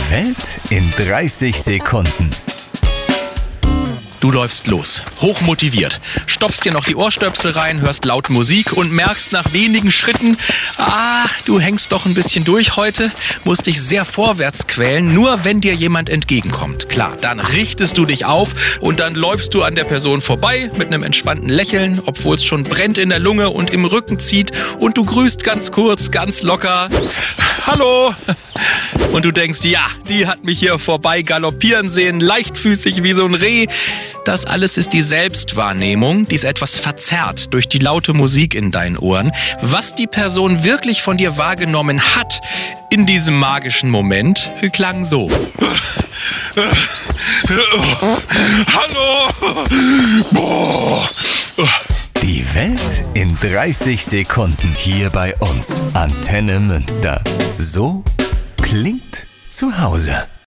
Welt in 30 Sekunden. Du läufst los, hochmotiviert, stopfst dir noch die Ohrstöpsel rein, hörst laut Musik und merkst nach wenigen Schritten, du hängst doch ein bisschen durch heute, musst dich sehr vorwärts quälen, nur wenn dir jemand entgegenkommt. Klar, dann richtest du dich auf und dann läufst du an der Person vorbei mit einem entspannten Lächeln, obwohl es schon brennt in der Lunge und im Rücken zieht, und du grüßt ganz kurz, ganz locker: Hallo! Und du denkst, ja, die hat mich hier vorbei galoppieren sehen, leichtfüßig wie so ein Reh. Das alles ist die Selbstwahrnehmung, die ist etwas verzerrt durch die laute Musik in deinen Ohren. Was die Person wirklich von dir wahrgenommen hat in diesem magischen Moment, klang so. Hallo! Boah. Die Welt in 30 Sekunden hier bei uns. Antenne Münster. So klingt zu Hause.